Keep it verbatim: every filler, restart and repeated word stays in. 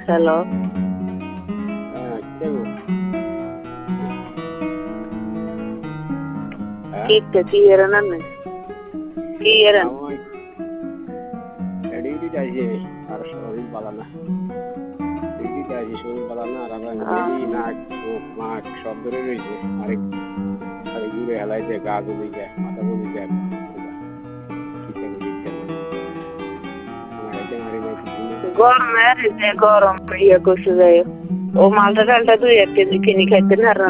Hello. হ্যাঁ, কে গো? হ্যাঁ? Kikka kiyaranamme. Kiyaran. আমার ডিউটি যাইছে আর শরীর ভালো না। ডিউটি যাইছে শরীর ভালো না আর আমার বেরি নাক চোখ নাক সব ধরে রয়েছে। আরেক আরেক ঘুরে হেলাই যায় গা জ্বলি যায় মাথা জ্বলি যায় কিতা করি কেন আমার এটা মারি নাই কিছু না। গরম আর যে গরম ইয়ে করছে যাই ও মালটা ডালটা দুই এক কেজি কিনে খাইতে না